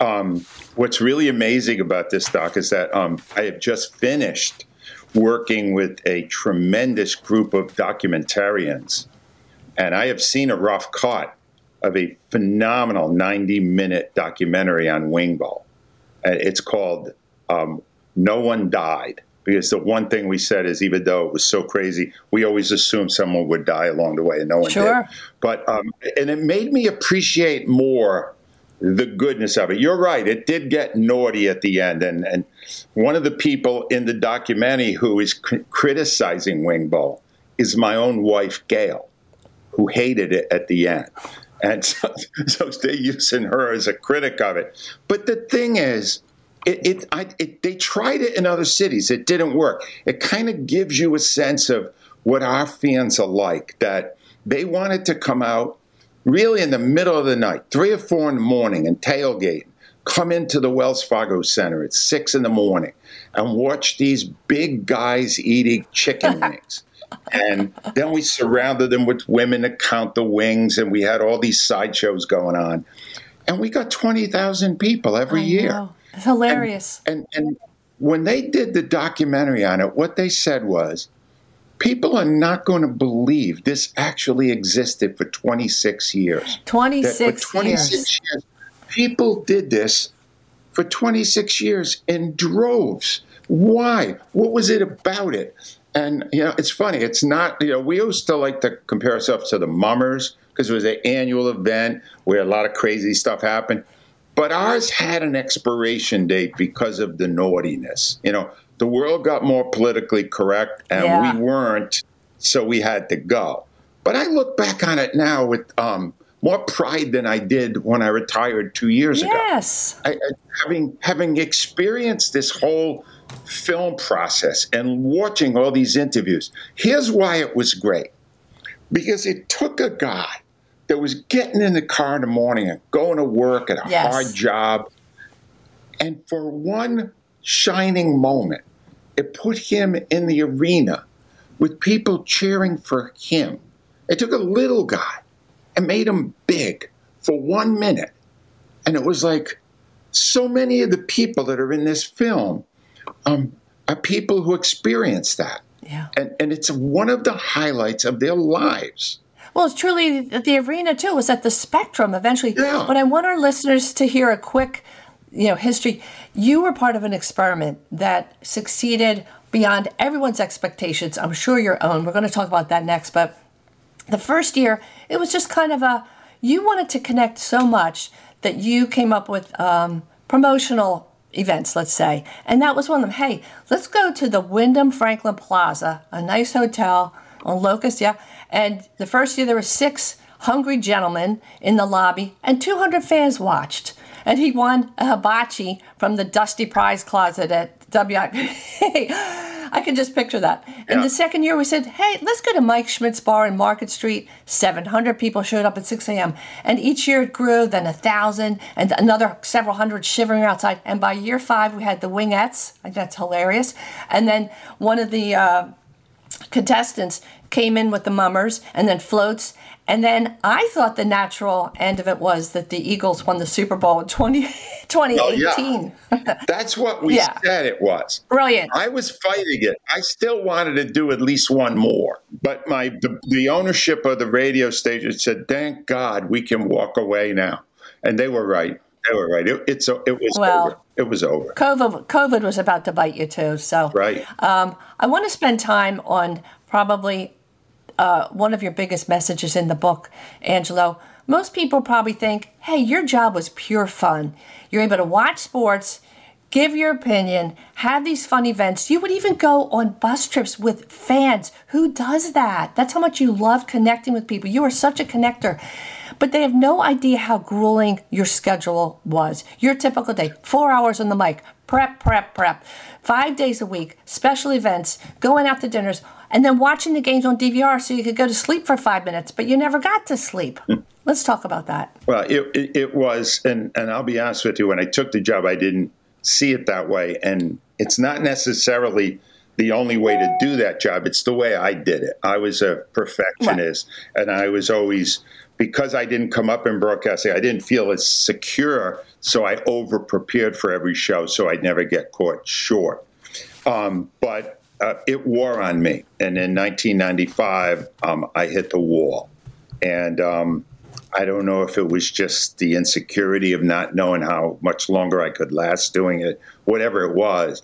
What's really amazing about this, Doc, is that I have just finished working with a tremendous group of documentarians, and I have seen a rough cut of a phenomenal 90-minute documentary on Wing Bowl. It's called No One Died, because the one thing we said is, even though it was so crazy, we always assumed someone would die along the way, and no one did. But and it made me appreciate more the goodness of it. You're right, it did get naughty at the end, and one of the people in the documentary who is criticizing Wing Bowl is my own wife, Gail, who hated it at the end. And so they're using her as a critic of it. But the thing is, they tried it in other cities. It didn't work. It kind of gives you a sense of what our fans are like, that they wanted to come out really in the middle of the night, 3 or 4 in the morning, and tailgate, come into the Wells Fargo Center at 6 in the morning and watch these big guys eating chicken wings. And then we surrounded them with women to count the wings, and we had all these sideshows going on. And we got 20,000 people every year. Know. It's hilarious. And when they did the documentary on it, what they said was, people are not going to believe this actually existed for 26 years. 26 years. People did this for 26 years in droves. Why? What was it about it? And, it's funny. It's not, we used to like to compare ourselves to the Mummers because it was an annual event where a lot of crazy stuff happened. But ours had an expiration date because of the naughtiness. The world got more politically correct and we weren't, so we had to go. But I look back on it now with more pride than I did when I retired 2 years ago. Yes. Having experienced this whole film process and watching all these interviews, here's why it was great. Because it took a guy that was getting in the car in the morning and going to work at a hard job, and for one shining moment, it put him in the arena with people cheering for him. It took a little guy and made him big for 1 minute. And it was like, so many of the people that are in this film are people who experience that. Yeah. And it's one of the highlights of their lives. Well, it's truly the arena, too, was at the Spectrum eventually. Yeah. But I want our listeners to hear a quick, history. You were part of an experiment that succeeded beyond everyone's expectations. I'm sure your own. We're going to talk about that next. But the first year, it was just kind of you wanted to connect so much that you came up with promotional events, let's say. And that was one of them. Hey, let's go to the Wyndham Franklin Plaza, a nice hotel on Locust, And the first year there were 6 hungry gentlemen in the lobby and 200 fans watched. And he won a hibachi from the dusty prize closet at WIP. I can just picture that. And the second year we said, hey, let's go to Mike Schmidt's bar in Market Street. 700 people showed up at 6 a.m. And each year it grew, then 1,000, and another several hundred shivering outside. And by year 5, we had the Wingettes. I think that's hilarious. And then one of the contestants came in with the mummers and then floats. And then I thought the natural end of it was that the Eagles won the Super Bowl in 2018. Oh, yeah. That's what we said it was. Brilliant. I was fighting it. I still wanted to do at least one more. But the ownership of the radio station said, thank God we can walk away now. And they were right. They were right. It was over. It was over. COVID was about to bite you too. So right. I want to spend time on probably one of your biggest messages in the book, Angelo. Most people probably think, hey, your job was pure fun. You're able to watch sports, give your opinion, have these fun events. You would even go on bus trips with fans. Who does that? That's how much you love connecting with people. You are such a connector. But they have no idea how grueling your schedule was. Your typical day, 4 hours on the mic, prep, 5 days a week, special events, going out to dinners, and then watching the games on DVR so you could go to sleep for 5 minutes, but you never got to sleep. Let's talk about that. Well, it was, and I'll be honest with you, when I took the job, I didn't see it that way. And it's not necessarily the only way to do that job. It's the way I did it. I was a perfectionist, and I was always, because I didn't come up in broadcasting, I didn't feel as secure, so I over-prepared for every show so I'd never get caught short. But it wore on me. And in 1995, I hit the wall. And I don't know if it was just the insecurity of not knowing how much longer I could last doing it, whatever it was.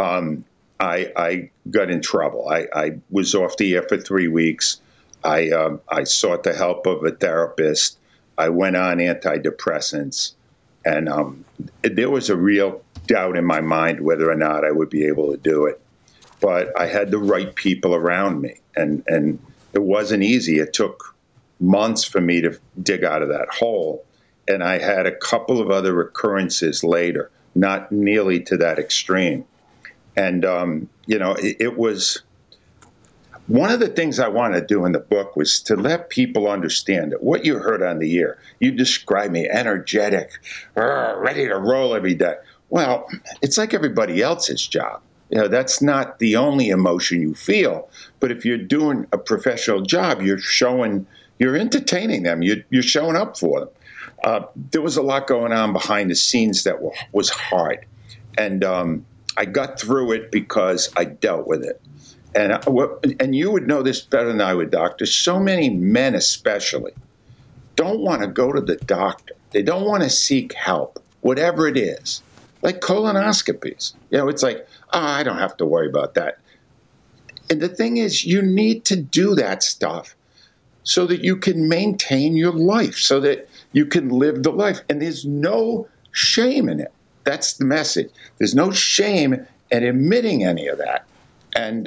I got in trouble. I was off the air for 3 weeks. I sought the help of a therapist. I went on antidepressants. And there was a real doubt in my mind whether or not I would be able to do it. But I had the right people around me. And it wasn't easy. It took months for me to dig out of that hole. And I had a couple of other recurrences later, not nearly to that extreme. And, it was one of the things I wanted to do in the book was to let people understand that what you heard on the air. You described me energetic, ready to roll every day. Well, it's like everybody else's job. That's not the only emotion you feel. But if you're doing a professional job, you're entertaining them. You're showing up for them. There was a lot going on behind the scenes that was hard. And I got through it because I dealt with it. And you would know this better than I would, Doctor. So many men especially don't want to go to the doctor. They don't want to seek help, whatever it is. Like colonoscopies. It's like, I don't have to worry about that. And the thing is, you need to do that stuff so that you can maintain your life, so that you can live the life. And there's no shame in it. That's the message. There's no shame in admitting any of that. And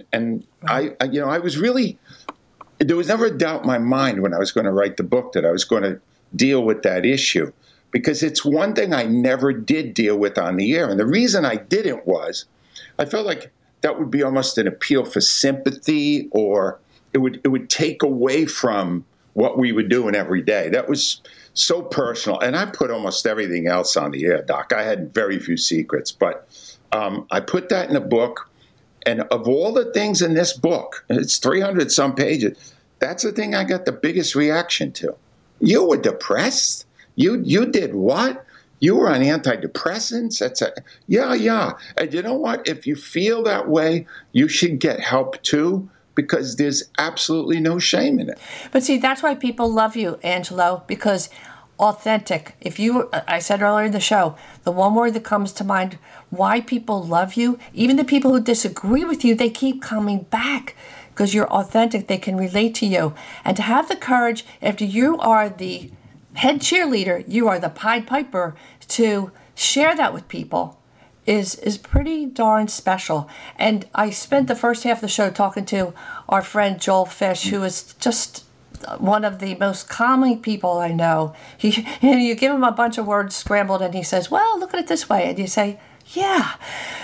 I was really, there was never a doubt in my mind when I was going to write the book that I was going to deal with that issue, because it's one thing I never did deal with on the air. And the reason I didn't was I felt like that would be almost an appeal for sympathy, or it would take away from what we were doing every day. That was so personal. And I put almost everything else on the air, Doc. I had very few secrets, but I put that in a book. And of all the things in this book, it's 300 some pages, that's the thing I got the biggest reaction to. You were depressed? You did what? You were on antidepressants? Yeah. And you know what? If you feel that way, you should get help too, because there's absolutely no shame in it. But see, that's why people love you, Angelo, because authentic. I said earlier in the show, the one word that comes to mind, why people love you, even the people who disagree with you, they keep coming back because you're authentic. They can relate to you. And to have the courage, after you are the head cheerleader, you are the Pied Piper, to share that with people is pretty darn special. And I spent the first half of the show talking to our friend Joel Fish, who is just one of the most calming people I know. You give him a bunch of words scrambled and he says, well, look at it this way. And you say, yeah.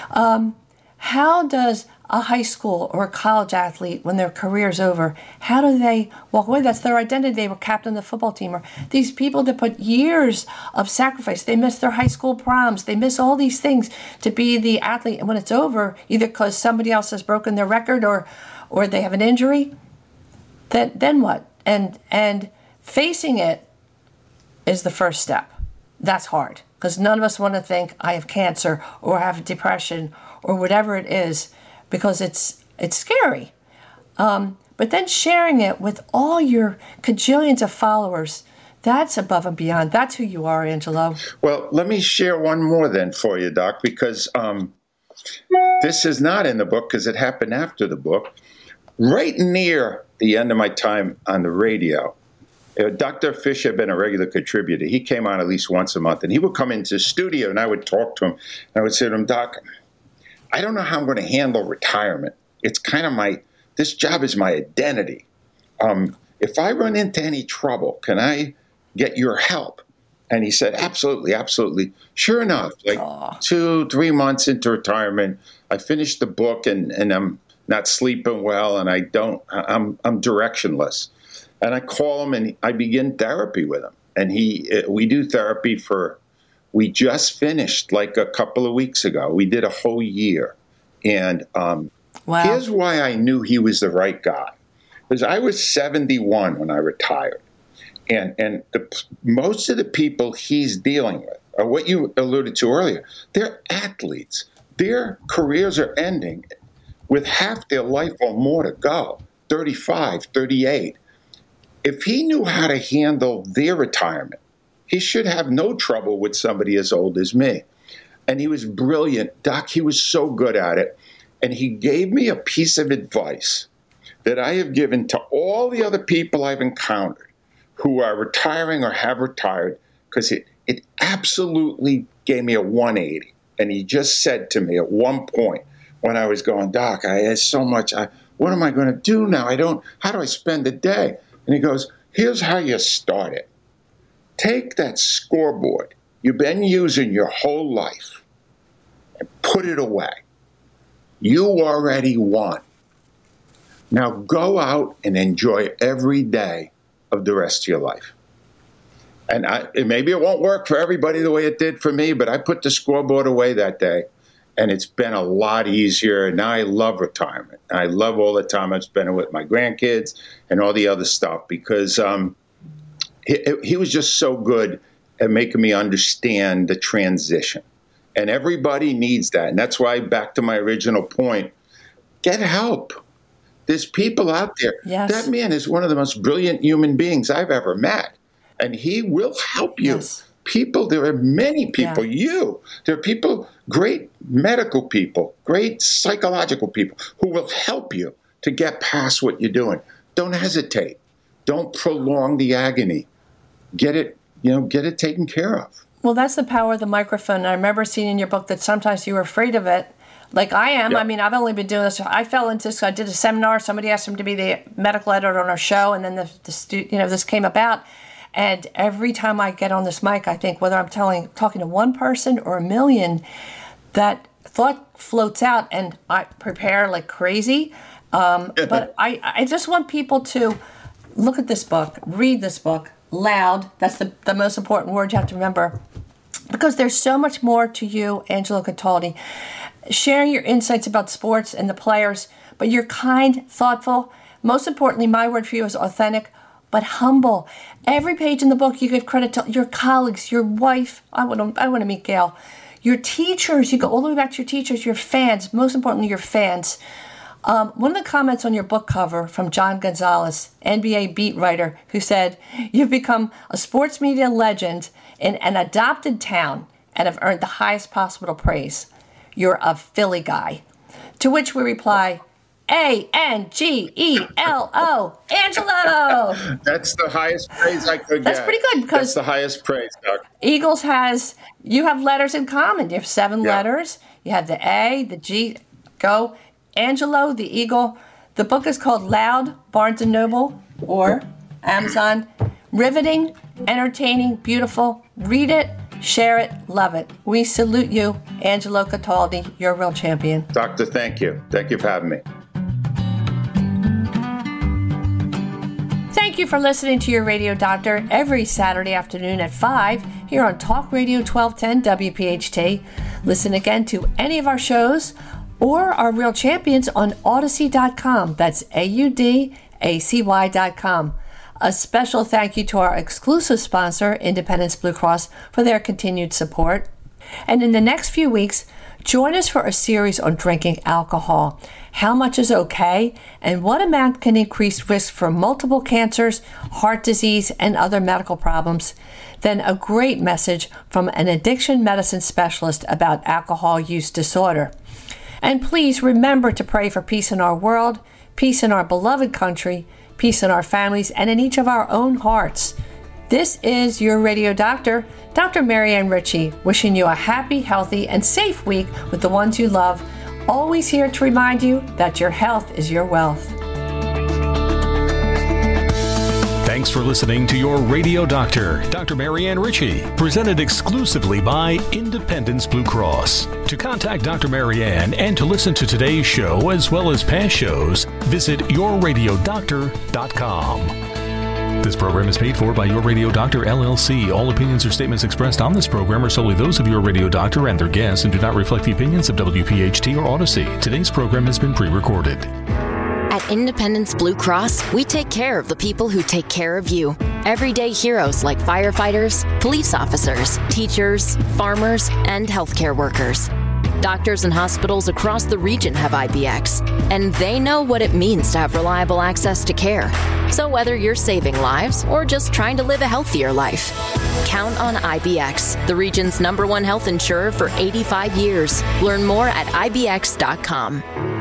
How does a high school or a college athlete, when their career's over, how do they walk away? That's their identity. They were captain of the football team. Or these people that put years of sacrifice, they miss their high school proms, they miss all these things to be the athlete. And when it's over, either because somebody else has broken their record or they have an injury, then what? And facing it is the first step. That's hard, because none of us want to think I have cancer or have depression or whatever it is, because it's scary. But then sharing it with all your cajillions of followers, that's above and beyond. That's who you are, Angelo. Well, let me share one more then for you, Doc, because this is not in the book because it happened after the book. Right near the end of my time on the radio, Dr. Fish had been a regular contributor. He came on at least once a month, and he would come into the studio, and I would talk to him. And I would say to him, Doc, I don't know how I'm going to handle retirement. It's kind of this job is my identity. If I run into any trouble, can I get your help? And he said, absolutely, absolutely. Sure enough, 2-3 months into retirement, I finished the book, and I'm not sleeping well, and I'm directionless. And I call him, and I begin therapy with him. And we do therapy we just finished like a couple of weeks ago. We did a whole year. And wow. Here's why I knew he was the right guy. Because I was 71 when I retired. And most of the people he's dealing with are what you alluded to earlier. They're athletes. Their careers are ending with half their life or more to go, 35, 38. If he knew how to handle their retirement, he should have no trouble with somebody as old as me. And he was brilliant. Doc, he was so good at it. And he gave me a piece of advice that I have given to all the other people I've encountered who are retiring or have retired, because it absolutely gave me a 180. And he just said to me at one point when I was going, Doc, I had so much, what am I going to do now? How do I spend the day? And he goes, here's how you start it. Take that scoreboard you've been using your whole life and put it away. You already won. Now go out and enjoy every day of the rest of your life. And maybe it won't work for everybody the way it did for me, but I put the scoreboard away that day, and it's been a lot easier. And now I love retirement. I love all the time I've spent with my grandkids and all the other stuff, because he was just so good at making me understand the transition. And everybody needs that. And that's why, back to my original point, get help. There's people out there. Yes. That man is one of the most brilliant human beings I've ever met. And he will help you. Yes. People, there are many people, there are people, great medical people, great psychological people who will help you to get past what you're doing. Don't hesitate. Don't prolong the agony. Get it taken care of. Well, that's the power of the microphone. I remember seeing in your book that sometimes you were afraid of it, like I am. Yep. I mean, I've only been doing this. I fell into this. I did a seminar. Somebody asked him to be the medical editor on our show, and then this came about. And every time I get on this mic, I think whether I'm talking to one person or a million, that thought floats out and I prepare like crazy. But I just want people to look at this book, read this book loud. That's the most important word you have to remember. Because there's so much more to you, Angelo Cataldi. Sharing your insights about sports and the players, but you're kind, thoughtful. Most importantly, my word for you is authentic, but humble. Every page in the book, you give credit to your colleagues, your wife. I want to meet Gail. Your teachers. You go all the way back to your teachers, your fans. Most importantly, your fans. One of the comments on your book cover from John Gonzalez, NBA beat writer, who said, "You've become a sports media legend in an adopted town and have earned the highest possible praise. You're a Philly guy." To which we reply, ANGELO, Angelo. That's the highest praise I could That's get. pretty good because that's the highest praise, Doc. Eagles you have letters in common. You have 7 letters. You have the A, the G. Go, Angelo, the Eagle. The book is called Loud, Barnes & Noble, or Amazon. Riveting, entertaining, beautiful. Read it, share it, love it. We salute you, Angelo Cataldi. You're a real champion. Doctor, thank you. Thank you for having me. Thank you for listening to Your Radio Doctor every Saturday afternoon at 5 here on Talk Radio 1210 WPHT. Listen again to any of our shows or our Real Champions on Audacy.com. That's AUDACY.com. A special thank you to our exclusive sponsor, Independence Blue Cross, for their continued support. And in the next few weeks, join us for a series on drinking alcohol, how much is okay, and what amount can increase risk for multiple cancers, heart disease, and other medical problems. Then a great message from an addiction medicine specialist about alcohol use disorder. And please remember to pray for peace in our world, peace in our beloved country, peace in our families, and in each of our own hearts. This is Your Radio Doctor, Dr. Marianne Ritchie, wishing you a happy, healthy, and safe week with the ones you love. Always here to remind you that your health is your wealth. Thanks for listening to Your Radio Doctor, Dr. Marianne Ritchie, presented exclusively by Independence Blue Cross. To contact Dr. Marianne and to listen to today's show as well as past shows, visit yourradiodoctor.com. This program is paid for by Your Radio Doctor, LLC. All opinions or statements expressed on this program are solely those of Your Radio Doctor and their guests and do not reflect the opinions of WPHT or Audacy. Today's program has been pre-recorded. At Independence Blue Cross, we take care of the people who take care of you. Everyday heroes like firefighters, police officers, teachers, farmers, and healthcare workers. Doctors and hospitals across the region have IBX, and they know what it means to have reliable access to care. So whether you're saving lives or just trying to live a healthier life, count on IBX, the region's #1 health insurer for 85 years. Learn more at IBX.com.